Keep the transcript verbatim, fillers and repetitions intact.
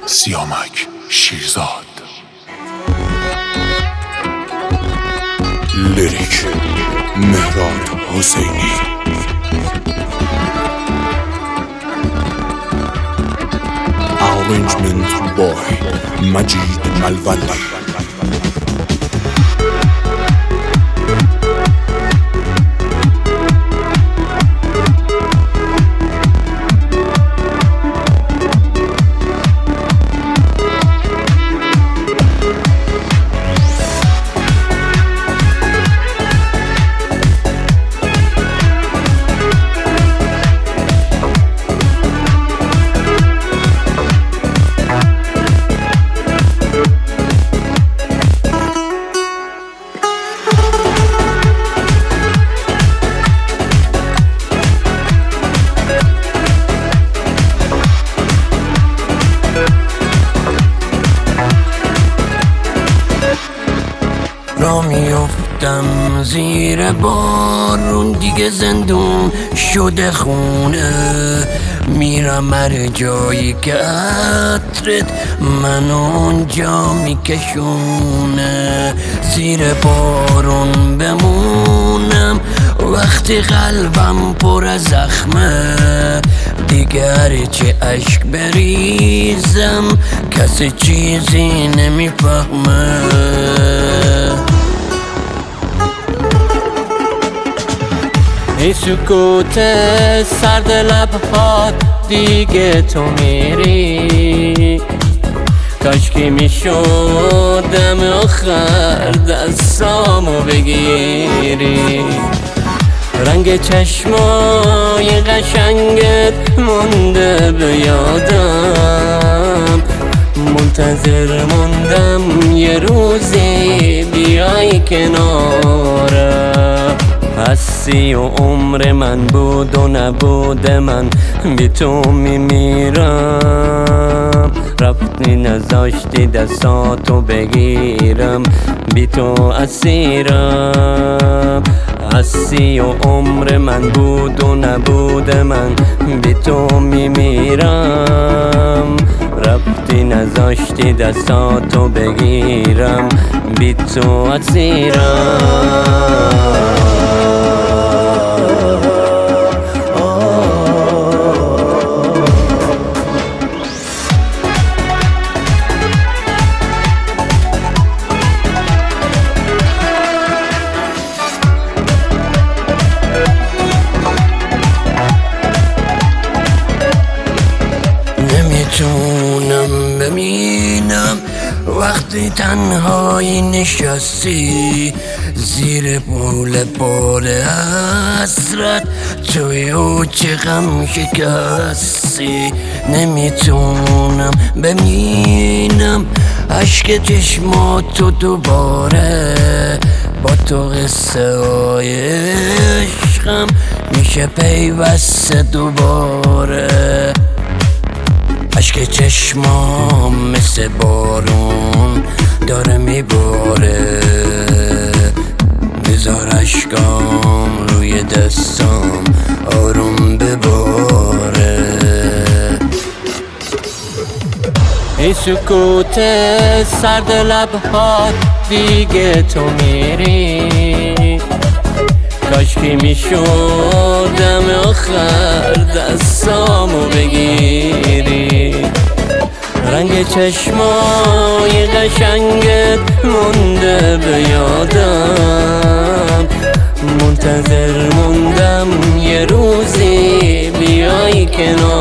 سیامک شیرزاد. لیریک مهراد حسینی. Arrangement by مجید ملولی. را میافتم زیر بارون، دیگه زندون شده خونه. میرم هر جایی که عطرت من اونجا میکشونه. زیر بارون بمونم وقتی قلبم پر از زخمه. دیگه هرچی اشک بریزم کسی چیزی نمیفهمه. ای سکوت سرد لبهات دیگه تو میری. کاشکی میشدم آخر دستامو بگیری. رنگ چشمای قشنگت مونده به یادم. منتظر موندم یه روزی بیای کنارم. هستی و عمر من بود و نبود من بی تو میمیرم. رفتی نذاشتی دستاتو بگیرم بی تو اسیرم. هستی و عمر من بود و نبود من بی تو میمیرم. رفتی نذاشتی دستاتو بگیرم بی تو اسیرم. نمیتونم ببینم وقتی تنهایی نشستی زیر پول بار حسرت توی او چه غم شکستی. نمیتونم ببینم عشق چشماتو دوباره. با تو قصه های عشقم میشه پیوسته دوباره. عشق چشمام مثل بارون داره میباره. بذار عشقام روی دستام آروم بباره. ای سکوت سرد لبهات دیگه تو میری. کاشکی میشدم آخر دستامو بگیری. رنگ چشمای قشنگت مونده به یادم. منتظر موندم یه روزی بیای کنار.